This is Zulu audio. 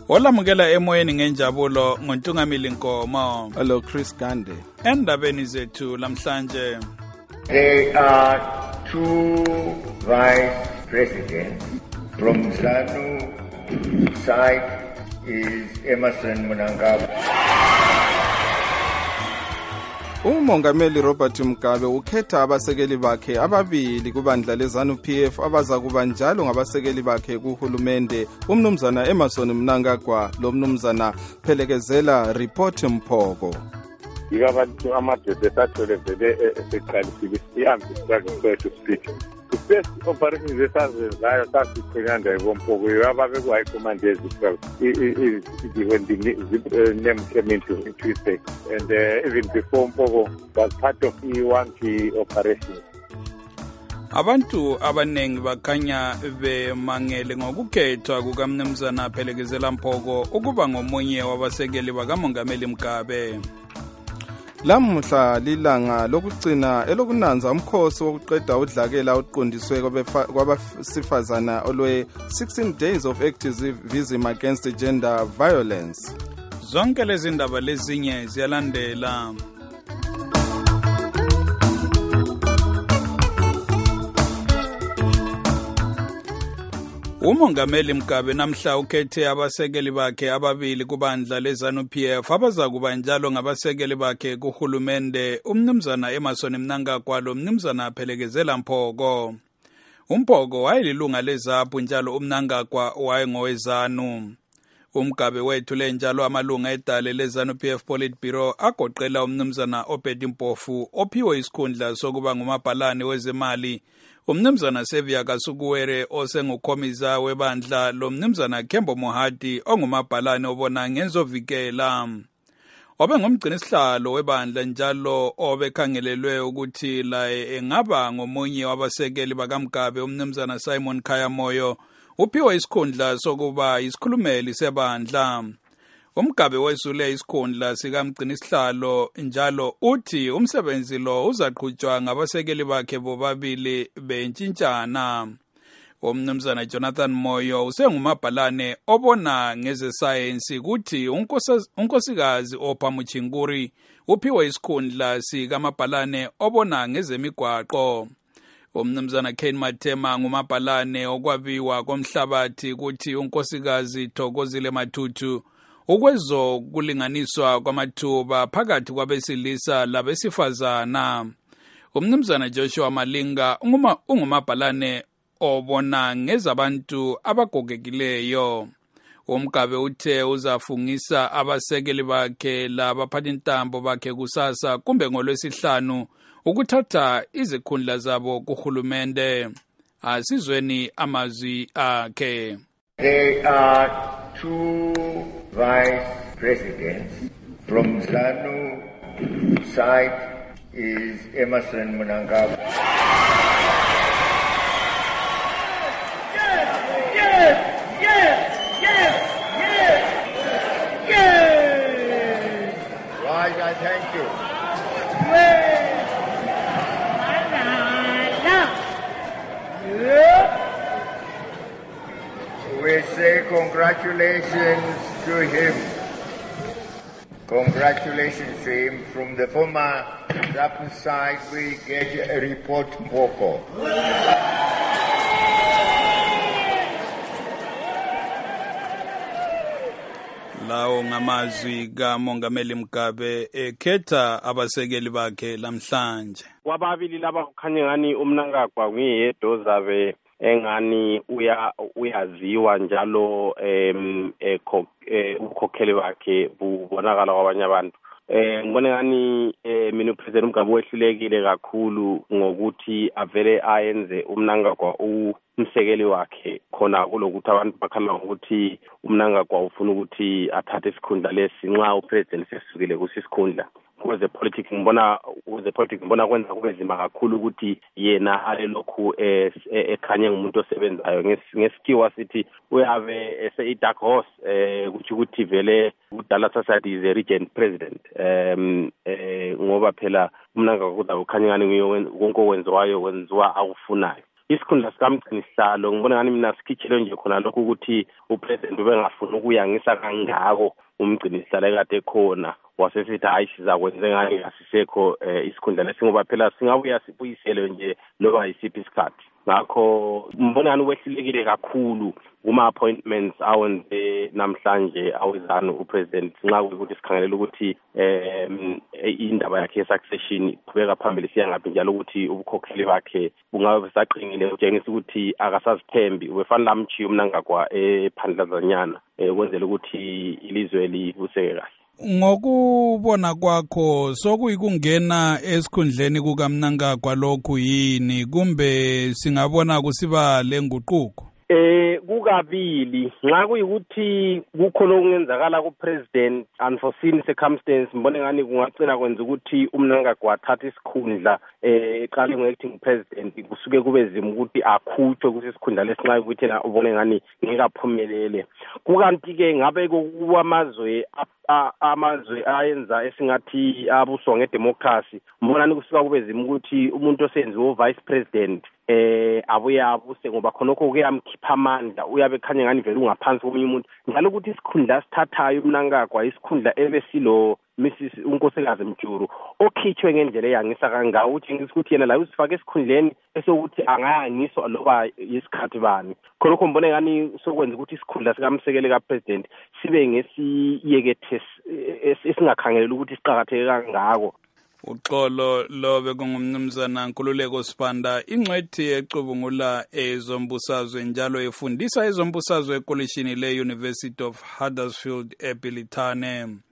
Olamukela emoyeni ngenjabulo ngoNtungamili Nkomo. Hello Chris Gande. Endabeni zethu lamhlanje. There are two vice presidents. From ZANU side is Emmerson Mnangagwa. Umongameli Robert Mugabe ukhetha abasekeli bakhe ababili kubandla leZANU PF abaza kuba njalo ngabasekeli bakhe kuhulumende umnumzana Emmerson Mnangagwa lo mnumzana Phelekezela Report Mphoko. Abantu amadoda asathole vele eseqalisile sihambe struggle to speak. The first operation zesazenzayo sasiqhinyanda eBomphoko ababe ku high command Israel when the name came into effect, and even before Mphoko was part of one key operation. Abantu abanengi bakhanya bemangele ngokukhethwa kukaMnumzana Phelekezela Mphoko ukuba ngomunye wabasekeli bakaMongameli Mugabe. Lamuhla lilanga lokugcina elokunanza umkhosi wokuqeda udlakela oqondiswe kwabasifazana olwe 16 days of activism against gender violence. Zonke lezi ndaba lezinye ziyalandela. Umongameli Mugabe namhla ukhethe abasekeli bakhe ababili kubandla leZANU PF abaza kuba njalo ngabasekeli bakhe kuhulumende umnumzana Emmerson Mnangagwa lo mnumzana Phelekezela Mphoko. Umphoko wayelilunga leZAPU njalo uMnangagwa wayengowezanu. Mugabe wethule njalo amalunga edale leZANU PF Politburo agoqela umnumzana Obedi Mpofu ophiwe isikhundla sokuba ngumabhalane wezemali, umnumzana Sevia Kasukuwere osengukhomiza webandla lo mnumzana Kembo Mohadi ongumabhalane obona ngenzovikela. Ngumgcinisihlalo webandla njalo obekhangelelwe ukuthi laye engaba ngomunye wabasekeli bakaMugabe umnumzana Simon Khayamoyo uphiwe isikhundla sokuba isikhulumeli sebandla. Mugabe wesule isikhundla sikamgcinisihlalo njalo uthi umsebenzi lo uzaqhutshwa ngabasekeli bakhe bobabili bentshintshana. Umnumzana Jonathan Moyo usengumabhalane obona ngezesayensi kuthi unkosikazi Ophamuchinguri uphiwe isikhundla sikamabhalane obona ngezemigwaqo. Umnumzana Ken Matema ngumabhalane okwabiwa komhlabathi kuthi unkosikazi Thokozile Matutu ukwezo kulinganiswa kwamathuba phakathi kwabesilisa labesifazana. Umnumzana Joshua Malinga ungumabhalane obona ngezabantu abagogekileyo. Mugabe uthe uzafungisa abasekeli bakhe labaphathintambo bakhe kusasa kumbe ngoLwesihlanu ukuthatha izikhundla zabo kuhulumende. Asizweni amazwi akhe. There are two vice presidents. From ZANU side is Emmerson Mnangagwa. Yes. Right, I thank you. We say congratulations to him. Congratulations to him. From the former ZAPU side, we get a report Mphoko. Lawo ngamazwi kaMongameli Mugabe ekhetha abasekeli bakhe lamhlanje. Kwababili laba kukhanya ngani uMnangagwa nguyedwa zabe engani uyaziwa njalo ukhokheli wakhe bubonakala kwabanye abantu. Ngibone ngani mina uPresident Mugabe wehlulekile kakhulu ngokuthi avele ayenze uMnangagwa umsekeli wakhe khona kulokuthi abantu bakhala ukuthi uMnangagwa ufuna ukuthi athathe isikhundla lesi nxa uPresident sesukile kusisikhundla. Kweze politics ngibona kwenza kube nzima kakhulu ukuthi yena alelokhu ekhanye ngumuntu osebenzayo ngesikhiwa sithi we have a dark horse ukuthi vele uDallas Society is a regent president ngoba phela Mnangagwa kukhanya ngani konke wenziwa akufunayo. isikhundla sikamgcinisihlalo ngibona ngani mina sikhitshele nje khona lokho ukuthi upresident ubengafuna ukuyangisa kangako umgcinisihlalo ekade khona wasesithi hayi sizakwenze ngani asisekho isikhundla lesingoba phela singabuya sibuyisele nje loba yisiphi isikhathi ngakho mbona ngani wehlulekile kakhulu kuma-appointments awenze namhlanje awezanu upresident nxa kuyikuthi sikhangelela ukuthi indaba yakhe ye-succession iqhubeka phambili siya ngaphi njalo ukuthi ubukhokheli bakhe bungabe busaqinile kutshengisa ukuthi akasazithembi ubefanele amchiye umnangagwa ephandlazanyana ukwenzela ukuthi ilizwe libuseke kahle. Ngokubona kwakho sokuyikungena esikhundleni kukaMnangagwa lokhu yini kumbe singabona kusiba lenguquko? Kukabili nxa kuyikuthi kukhona okungenzakala kupresident unforeseen circumstance mbone ngani kungagcina kwenza ukuthi uMnangagwa athathe isikhundla eqale ngo-acting president kusuke kube nzima ukuthi akhutshwe kusisikhundla lesinxa ukuthi yena ubone ngani ngeke aphumelele. Kukanti-ke ngabe amazwe ayenza esingathi abuswa ngedemocracy mbonani kusuka kube nzima ukuthi umuntu osenziwe vice president abuye abuse ngoba khonokho kuyamkhipha amandla uyabe khanye ngani vele ungaphansi komunye umuntu njalo ukuthi isikhundla sithathayo uMnangagwa isikhundla ebesilo Mrs unkosikazi Mjuru okhitshwe ngendlela eyangisa kangaka utshengisa ukuthi yena la usifake esikhundleni esokuthi angayangiswa loba isikhathi bani khonokho mbone ngani sokwenza ukuthi isikhundla sikamsekeli kapresident sibe ngesiyekethe esingakhangelela ukuthi siqhakatheke kangako. Uxolo lo bekungumnumzana Nkululeko Sibanda ingcwethi ecubungula ezombusazwe njalo efundisa ezombusazwe ekolishini le University of Huddersfield eBilitane.